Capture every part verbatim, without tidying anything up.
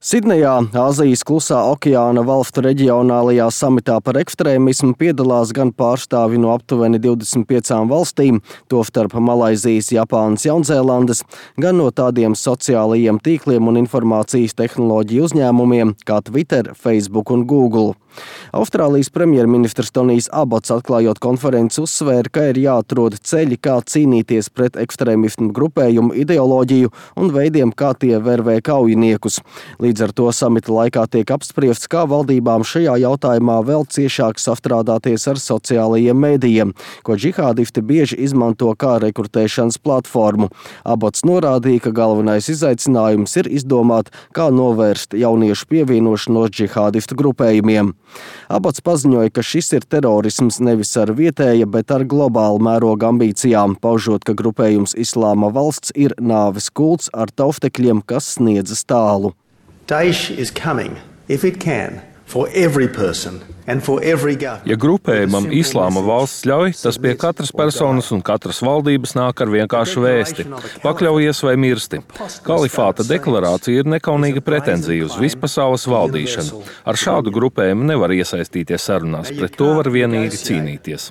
Sidnejā, Āzijas Klusā okeāna valstu reģionālajā samitā par ekstrēmismu piedalās gan pārstāvi no aptuveni divdesmit piecām valstīm, tostarp Malaizijas, Japānas, Jaunzēlandes, gan no tādiem sociālajiem tīkliem un informācijas tehnoloģiju uzņēmumiem kā Twitter, Facebook un Google. Austrālijas premjerministrs Tonijs Abots, atklājot konferenci, uzsvēra, ka ir jāatrod ceļi, kā cīnīties pret ekstrēmismu grupējumu ideoloģiju un veidiem, kā tie vervē kaujiniekus. Līdz ar to samita laikā tiek apspriests, kā valdībām šajā jautājumā vēl ciešāk sastrādāties ar sociālajiem mēdījiem, ko džihādisti bieži izmanto kā rekrutēšanas platformu. Abots norādīja, ka galvenais izaicinājums ir izdomāt, kā novērst jauniešu pievienošanos džihādistu grupējumiem. Abots paziņoja, ka šis ir terorisms nevis ar vietēja, bet ar globālu mēroga ambīcijām, paužot, ka grupējums Islāma valsts ir nāves kults ar tauftekļiem, kas sniedzas tālu. Daesh is coming, if it can, for every person and for every government. Ja grupējumam Islāma valsts ļauj, tas pie katras personas un katras valdības nāk ar vienkāršu vēsti – pakļaujies vai mirsti. Kalifāta deklarācija ir nekaunīga pretenzija uz vispasaules valdīšanu. Ar šādu grupējumu nevar iesaistīties sarunās, pret to var vienīgi cīnīties.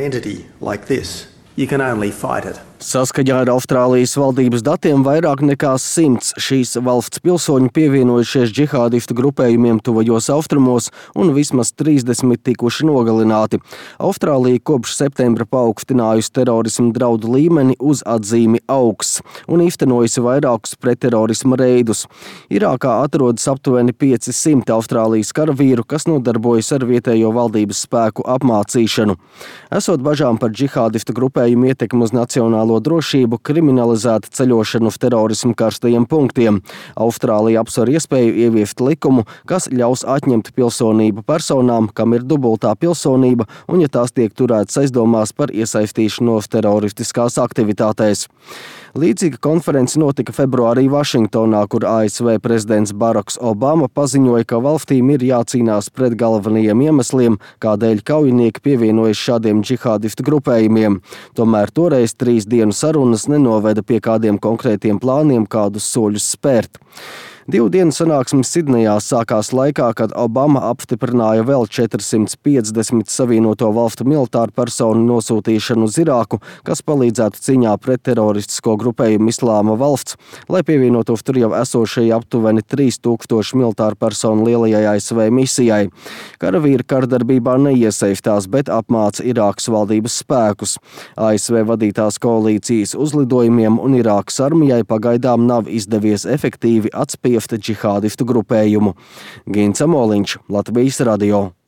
Saskaņā ar Austrālijas valdības datiem vairāk nekā simts šīs valsts pilsoņu pievienojušies džihādistu grupējumiem tuvajos austrumos un vismaz trīsdesmit tikuši nogalināti. Austrālija kopš septembra paaugstinājusi terorismu draudu līmeni uz atzīmi augsts un īstenojusi vairākus pretterorisma reidus. Irākā atrodas aptuveni pieci simti Austrālijas karavīru, kas nodarbojas ar vietējo valdības spēku apmācīšanu. Esot bažām par džihādistu grupējumu ietekmi uz nacionālo drošību, kriminalizēta ceļošanu uz terorismu karstajiem punktiem. Austrālija apsver iespēju ieviest likumu, kas ļaus atņemt pilsonību personām, kam ir dubultā pilsonība un ja tās tiek turētas aizdomās par iesaistīšanos teroristiskās aktivitātēs. Līdzīga konference notika februārī Vašingtonā, kur A S V prezidents Baraks Obama paziņoja, ka valstīm ir jācīnās pret galvenajiem iemesliem, kādēļ kaujinieki pievienojas šādiem džihādistu grupējumiem. Tomēr toreiz trīs dienu sarunas nenoveda pie kādiem konkrētiem plāniem, kādus soļus spērt. Divu dienu sanāksme Sidnejā sākās laikā, kad Obama apstiprināja vēl četrsimt piecdesmit savienoto valstu militāru personu nosūtīšanu uz Irāku, kas palīdzētu cīņā pret teroristisko grupējumu Islāma valsts, lai pievienotos tur jau esošajai aptuveni trīs tūkstoši militāru personu lielajai A S V misijai. Karavīri kardarbībā neiesaistās, bet apmāca Irākas valdības spēkus. A S V vadītās koalīcijas uzlidojumiem un Irākas armijai pagaidām nav izdevies efektīvi atspiest džihādistu grupējumu. Gins Amoliņš, Latvijas radio.